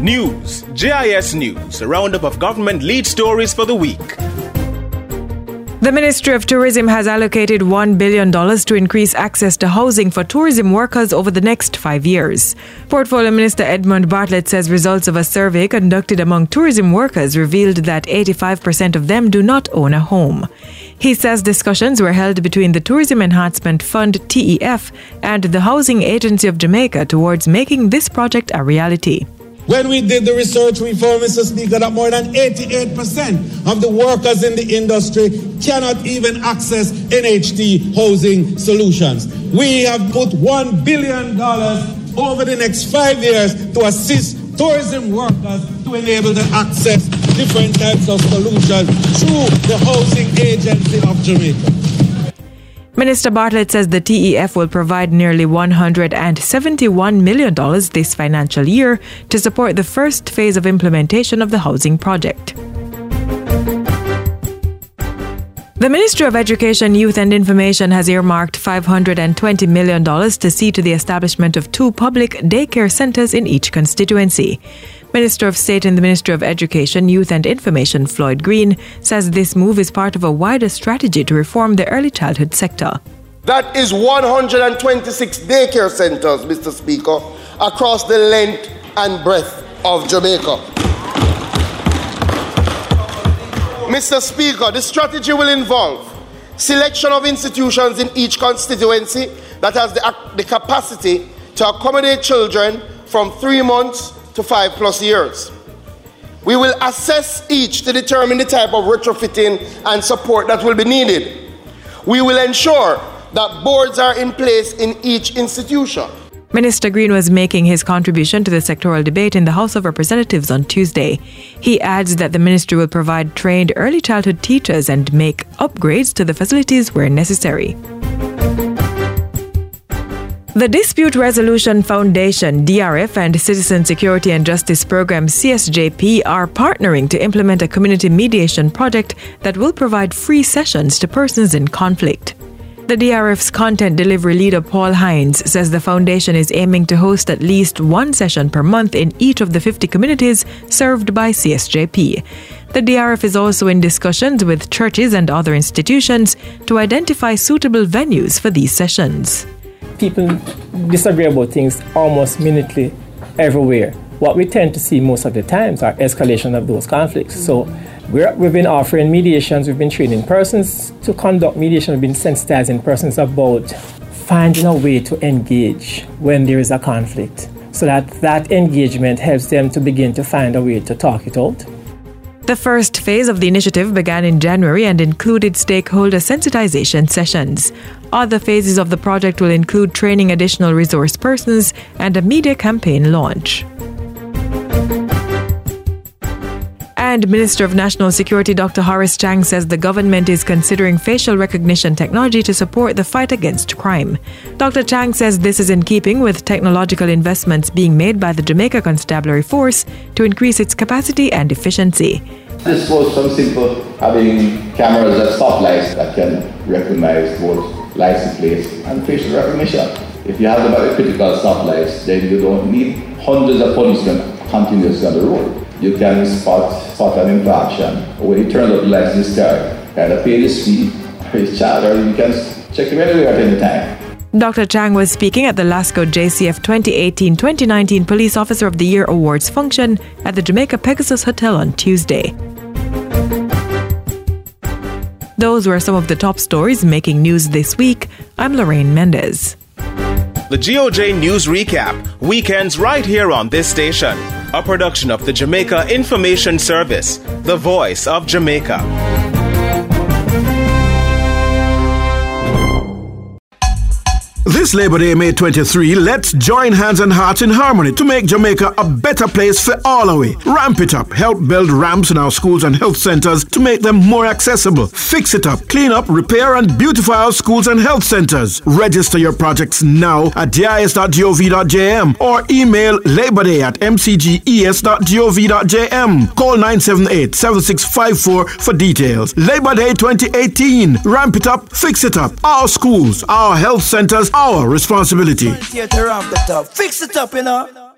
News, JIS News, a roundup of government lead stories for the week. The Ministry of Tourism has allocated $1 billion to increase access to housing for tourism workers over the next 5 years. Portfolio Minister Edmund Bartlett says results of a survey conducted among tourism workers revealed that 85% of them do not own a home. He says discussions were held between the Tourism Enhancement Fund, TEF, and the Housing Agency of Jamaica towards making this project a reality. When we did the research, we found, Mr. Speaker, that more than 88% of the workers in the industry cannot even access NHT housing solutions. We have put $1 billion over the next 5 years to assist tourism workers to enable them access different types of solutions through the Housing Agency of Jamaica. Minister Bartlett says the TEF will provide nearly $171 million this financial year to support the first phase of implementation of the housing project. The Ministry of Education, Youth and Information has earmarked $520 million to see to the establishment of 2 public daycare centres in each constituency. Minister of State in the Ministry of Education, Youth and Information, Floyd Green, says this move is part of a wider strategy to reform the early childhood sector. That is 126 daycare centres, Mr. Speaker, across the length and breadth of Jamaica. Mr. Speaker, the strategy will involve selection of institutions in each constituency that has the capacity to accommodate children from 3 months to 5+ years. We will assess each to determine the type of retrofitting and support that will be needed. We will ensure that boards are in place in each institution. Minister Green was making his contribution to the sectoral debate in the House of Representatives on Tuesday. He adds that the ministry will provide trained early childhood teachers and make upgrades to the facilities where necessary. The Dispute Resolution Foundation, DRF, and Citizen Security and Justice Program, CSJP, are partnering to implement a community mediation project that will provide free sessions to persons in conflict. The DRF's content delivery leader, Paul Hines, says the foundation is aiming to host at least 1 session per month in each of the 50 communities served by CSJP. The DRF is also in discussions with churches and other institutions to identify suitable venues for these sessions. People disagree about things almost minutely everywhere. What we tend to see most of the times are escalation of those conflicts. So we've been offering mediations, we've been training persons to conduct mediation, we've been sensitizing persons about finding a way to engage when there is a conflict, so that engagement helps them to begin to find a way to talk it out. The first phase of the initiative began in January and included stakeholder sensitization sessions. Other phases of the project will include training additional resource persons and a media campaign launch. And Minister of National Security Dr. Horace Chang says the government is considering facial recognition technology to support the fight against crime. Dr. Chang says this is in keeping with technological investments being made by the Jamaica Constabulary Force to increase its capacity and efficiency. This goes from simple having cameras at stoplights that can recognize both license plates and facial recognition. If you have them at critical stoplights, then you don't need hundreds of policemen continuously on the road. You can spot an infraction. When you turn up the lights in this car, either pay the speed or his child, or you can check him anywhere at any time. Dr. Chang was speaking at the LASCO JCF 2018-2019 Police Officer of the Year Awards function at the Jamaica Pegasus Hotel on Tuesday. Those were some of the top stories making news this week. I'm Lorraine Mendez. The GOJ News Recap, weekends right here on this station. A production of the Jamaica Information Service, the voice of Jamaica. This Labor Day, May 23, let's join hands and hearts in harmony to make Jamaica a better place for all of we. Ramp it up. Help build ramps in our schools and health centers to make them more accessible. Fix it up. Clean up, repair, and beautify our schools and health centers. Register your projects now at dis.gov.jm or email laborday@mcges.gov.jm. Call 978-7654 for details. Labor Day 2018. Ramp it up, fix it up. Our schools, our health centers, our responsibility. Fix it up,